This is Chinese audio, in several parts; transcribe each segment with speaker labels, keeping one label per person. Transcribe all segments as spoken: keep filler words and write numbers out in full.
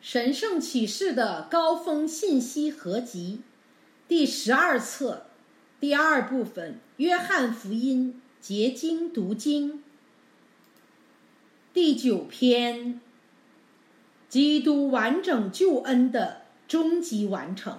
Speaker 1: 神圣启示的高峰信息合集第十二册第二部分，约翰福音结晶读经第九篇，基督完整救恩的终极完成。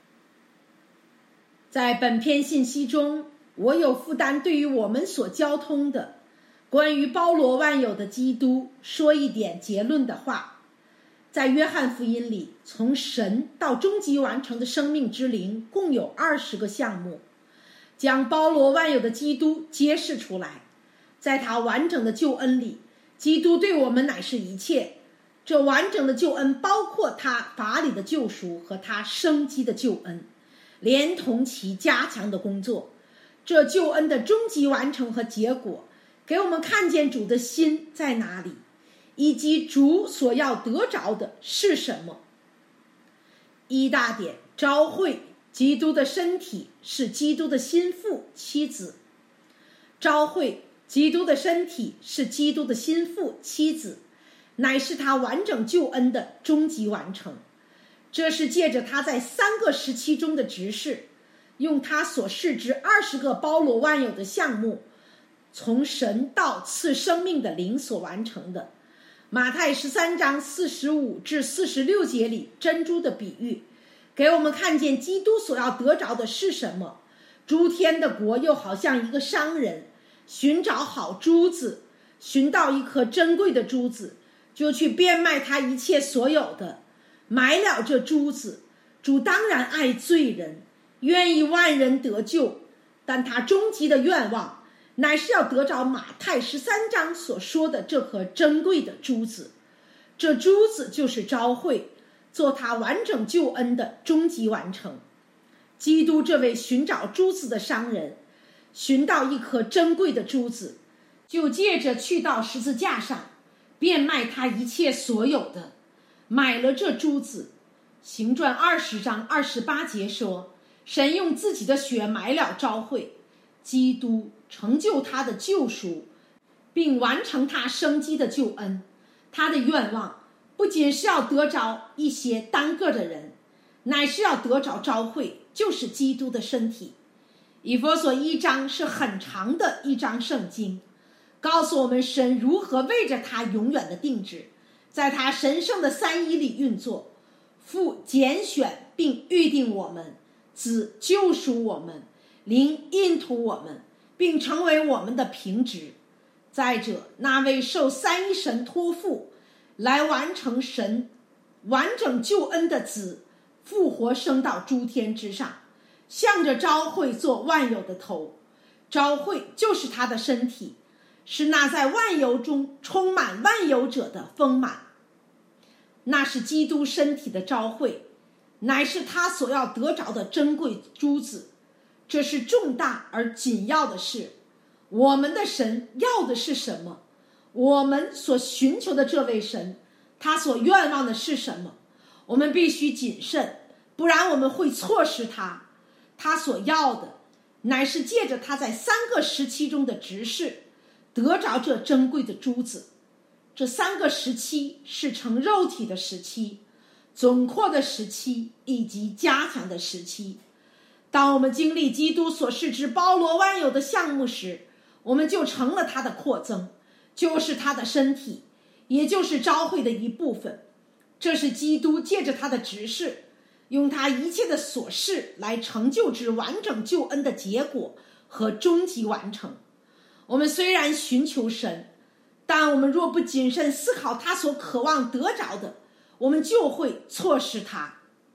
Speaker 1: 在本篇信息中，我有负担对于我们所交通的关于包罗万有的基督说一点结论的话。在约翰福音里，从神到终极完成的生命之灵共有二十个项目，将包罗万有的基督揭示出来。在他完整的救恩里，基督对我们乃是一切。这完整的救恩包括他法理的救赎和他生机的救恩，连同其加强的工作。这救恩的终极完成和结果，给我们看见主的心在哪里，以及主所要得着的是什么。一大点，召会基督的身体是基督的心腹妻子。召会基督的身体是基督的心腹妻子，乃是他完整救恩的终极完成。这是借着他在三个时期中的执事，用他所示之二十个包罗万有的项目，从神到赐生命的灵所完成的。马太十三章四十五至四十六节里珍珠的比喻，给我们看见基督所要得着的是什么。诸天的国又好像一个商人，寻找好珠子，寻到一颗珍贵的珠子，就去变卖他一切所有的，买了这珠子。主当然爱罪人，愿意万人得救，但他终极的愿望乃是要得着马太十三章所说的这颗珍贵的珠子。这珠子就是召会，做他完整救恩的终极完成。基督这位寻找珠子的商人，寻到一颗珍贵的珠子，就借着去到十字架上，变卖他一切所有的，买了这珠子。行传二十章二十八节说，神用自己的血买了召会。基督成就他的救赎，并完成他生机的救恩。他的愿望不仅是要得着一些单个的人，乃是要得着召会，就是基督的身体。以弗所一章是很长的一章圣经，告诉我们神如何为着他永远的定制，在他神圣的三一里运作。父拣选并预定我们，子救赎我们，灵印图我们，并成为我们的凭据。再者，那位受三一神托付来完成神完整救恩的子，复活升到诸天之上，向着召会做万有的头。召会就是他的身体，是那在万有中充满万有者的丰满。那是基督身体的召会，乃是他所要得着的珍贵珠子。这是重大而紧要的事。我们的神要的是什么？我们所寻求的这位神，他所愿望的是什么？我们必须谨慎，不然我们会错失他。他所要的乃是借着他在三个时期中的执事，得着这珍贵的珠子。这三个时期是成肉体的时期、总括的时期以及加强的时期。当我们经历基督所示之包罗万有的项目时，我们就成了他的扩增，就是他的身体，也就是召会的一部分。这是基督借着他的执事，用他一切的所事来成就之完整救恩的结果和终极完成。我们虽然寻求神，但我们若不谨慎思考他所渴望得着的，我们就会错失他。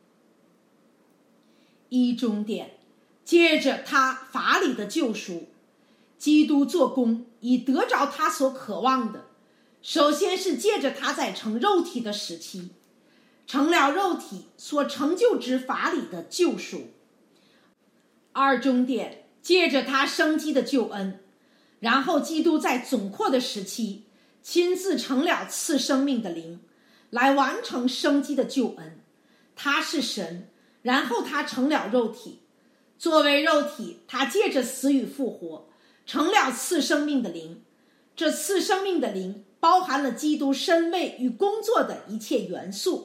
Speaker 1: 一终点，借着他法理的救赎，基督做工以得着他所渴望的。首先是借着他在成肉体的时期，成了肉体所成就之法理的救赎。二终点，借着他生机的救恩，然后基督在总括的时期亲自成了赐生命的灵，来完成生机的救恩。他是神，然后他成了肉体，作为肉体，他借着死与复活，成了赐生命的灵。这赐生命的灵包含了基督身位与工作的一切元素，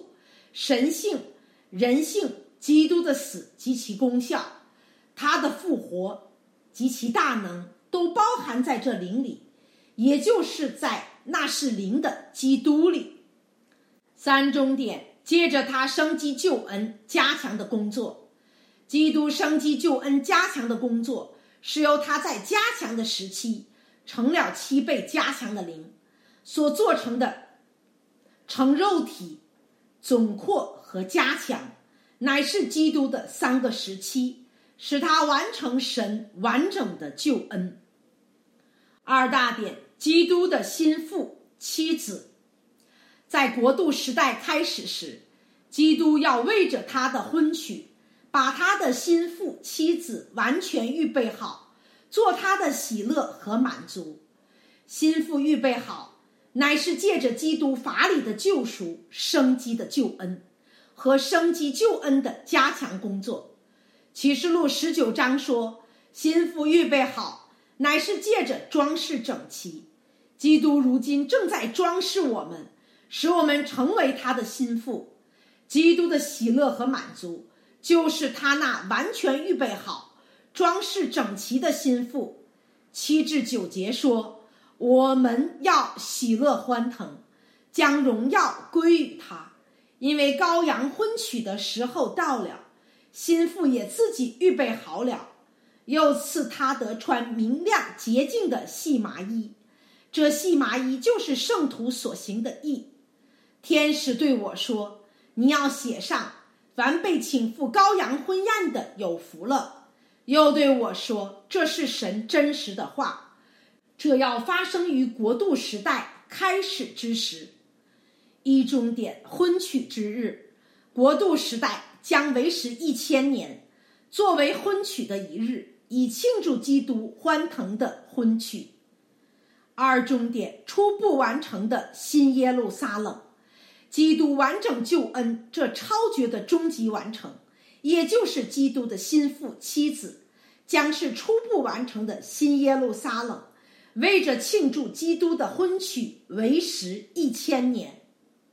Speaker 1: 神性、人性、基督的死及其功效，他的复活及其大能都包含在这灵里，也就是在那是灵的基督里。三重点，接着他生机救恩加强的工作。基督生机救恩加强的工作是由他在加强的时期成了七倍加强的灵所做成的，成肉体、总括和加强，乃是基督的三个时期，使他完成神完整的救恩。二大点，基督的心腹妻子。在国度时代开始时，基督要为着他的婚娶，把他的心腹妻子完全预备好，做他的喜乐和满足。心腹预备好，乃是借着基督法理的救赎、生机的救恩和生机救恩的加强工作。启示录十九章说，心腹预备好，乃是借着装饰整齐。基督如今正在装饰我们，使我们成为他的心腹。基督的喜乐和满足，就是他那完全预备好、装饰整齐的心腹。七至九节说，我们要喜乐欢腾，将荣耀归于他，因为羔羊婚娶的时候到了，心腹也自己预备好了，又赐他得穿明亮洁净的细麻衣，这细麻衣就是圣徒所行的义。天使对我说，你要写上，凡被请赴羔羊婚宴的有福了。又对我说，这是神真实的话，这要发生于国度时代开始之时。一中点，婚娶之日，国度时代将为时一千年，作为婚娶的一日，以庆祝基督欢腾的婚娶。二中点，初步完成的新耶路撒冷，基督完整救恩这超绝的终极完成，也就是基督的心腹妻子，将是初步完成的新耶路撒冷，为着庆祝基督的婚娶为时一千年。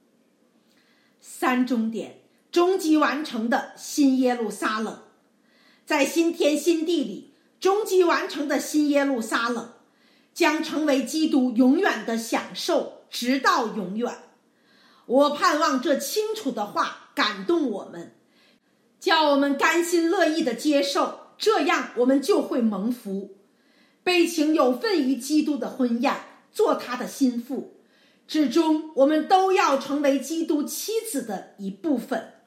Speaker 1: 三中点，终极完成的新耶路撒冷，在新天新地里，终极完成的新耶路撒冷将成为基督永远的享受，直到永远。我盼望这清楚的话感动我们，叫我们甘心乐意的接受，这样我们就会蒙福，被请有份于基督的婚宴，做他的心腹，至终我们都要成为基督妻子的一部分。